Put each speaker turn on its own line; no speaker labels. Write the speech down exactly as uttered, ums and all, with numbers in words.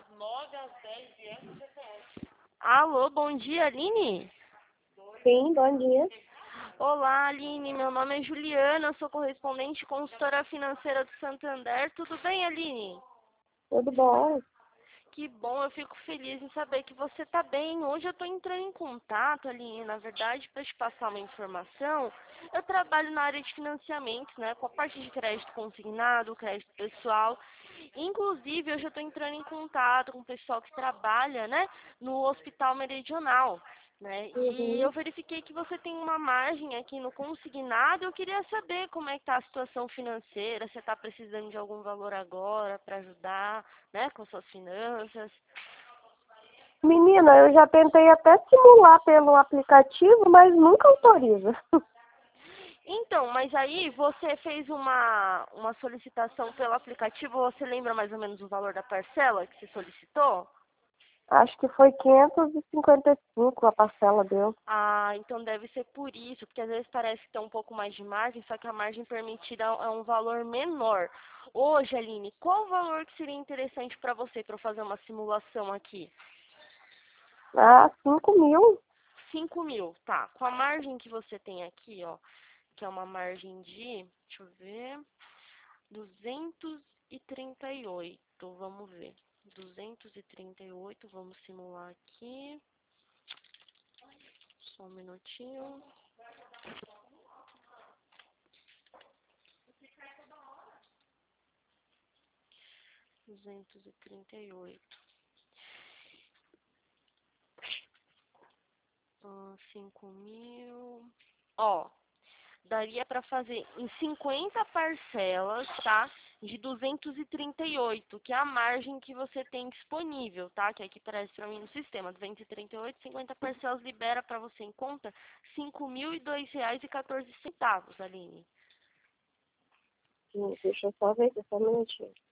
Alô, bom dia, Aline?
Sim, bom dia.
Olá, Aline, meu nome é Juliana, eu sou correspondente consultora financeira do Santander. Tudo bem, Aline?
Tudo bom?
Que bom, eu fico feliz em saber que você está bem. Hoje eu estou entrando em contato, Aline, na verdade, para te passar uma informação. Eu trabalho na área de financiamento, né, com a parte de crédito consignado, crédito pessoal. Inclusive, hoje eu estou entrando em contato com o pessoal que trabalha, né, no Hospital Meridional, né? E
Uhum.
eu verifiquei que você tem uma margem aqui no consignado. Eu queria saber como é que está a situação financeira, se está precisando de algum valor agora para ajudar, né, com suas finanças.
Menina, eu já tentei até simular pelo aplicativo, mas nunca autoriza.
Então, mas aí você fez uma, uma solicitação pelo aplicativo, você lembra mais ou menos o valor da parcela que você solicitou?
Acho que foi quinhentos e cinquenta e cinco a parcela deu.
Ah, então deve ser por isso, porque às vezes parece que tem um pouco mais de margem, só que a margem permitida é um valor menor. Hoje, Aline, qual o valor que seria interessante para você, para eu fazer uma simulação aqui?
Ah, cinco mil?
Cinco mil, tá. Com a margem que você tem aqui, ó, que é uma margem de, deixa eu ver, duzentos e trinta e oito, vamos ver. duzentos e trinta e oito, vamos simular aqui. Só um minutinho. duzentos e trinta e oito. Hum, cinco mil. Ó, daria para fazer em cinquenta parcelas, tá? De duzentos e trinta e oito, que é a margem que você tem disponível, tá? Que aqui parece para mim no sistema. duzentos e trinta e oito, cinquenta parcelas libera para você em conta cinco mil e dois reais e quatorze centavos, Aline.
Hum, Deixa eu só ver aqui, só um minutinho.